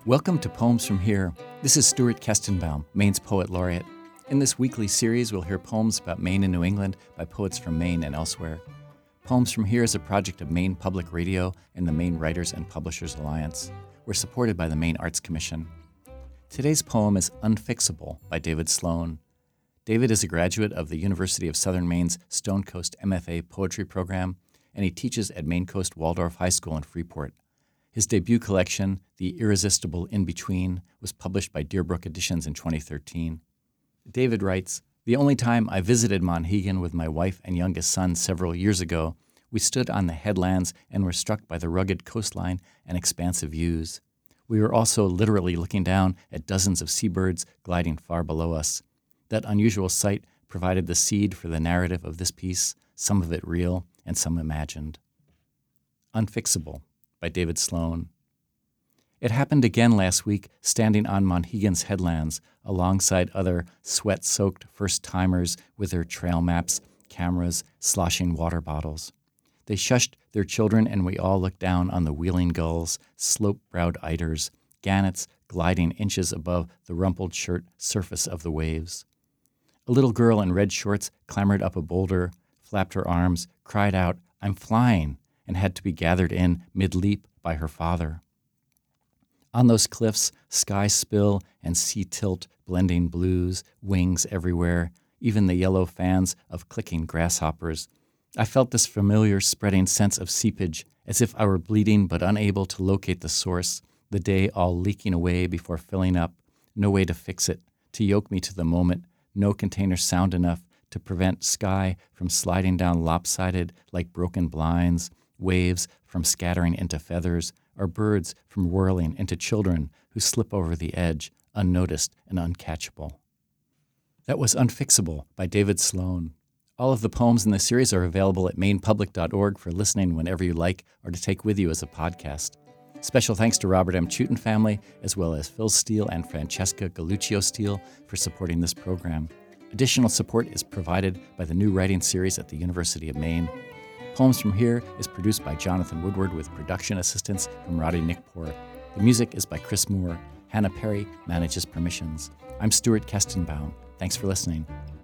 Welcome to Poems from Here. This is Stuart Kestenbaum, Maine's Poet Laureate. In this weekly series, we'll hear poems about Maine and New England by poets from Maine and elsewhere. Poems from Here is a project of Maine Public Radio and the Maine Writers and Publishers Alliance. We're supported by the Maine Arts Commission. Today's poem is Unfixable by David Sloan. David is a graduate of the University of Southern Maine's Stone Coast MFA Poetry Program, and he teaches at Maine Coast Waldorf High School in Freeport. His debut collection, The Irresistible In-Between, was published by Deerbrook Editions in 2013. David writes, "The only time I visited Monhegan with my wife and youngest son several years ago, we stood on the headlands and were struck by the rugged coastline and expansive views. We were also literally looking down at dozens of seabirds gliding far below us. That unusual sight provided the seed for the narrative of this piece, some of it real and some imagined." Unfixable by David Sloan. It happened again last week, standing on Monhegan's headlands alongside other sweat-soaked first-timers with their trail maps, cameras, sloshing water bottles. They shushed their children, and we all looked down on the wheeling gulls, slope-browed eiders, gannets gliding inches above the rumpled shirt surface of the waves. A little girl in red shorts clambered up a boulder, flapped her arms, cried out, "I'm flying," and had to be gathered in mid-leap by her father. On those cliffs, sky spill and sea tilt blending blues, wings everywhere, even the yellow fans of clicking grasshoppers. I felt this familiar spreading sense of seepage, as if I were bleeding but unable to locate the source, the day all leaking away before filling up, no way to fix it, to yoke me to the moment, no container sound enough to prevent sky from sliding down lopsided like broken blinds, waves from scattering into feathers, or birds from whirling into children who slip over the edge, unnoticed and uncatchable. That was Unfixable by David Sloan. All of the poems in the series are available at mainepublic.org for listening whenever you like or to take with you as a podcast. Special thanks to Robert M. Chutin family, as well as Phil Steele and Francesca Galuccio Steele for supporting this program. Additional support is provided by the New Writing Series at the University of Maine. Poems from Here is produced by Jonathan Woodward with production assistance from Roddy Nickpour. The music is by Chris Moore. Hannah Perry manages permissions. I'm Stuart Kestenbaum. Thanks for listening.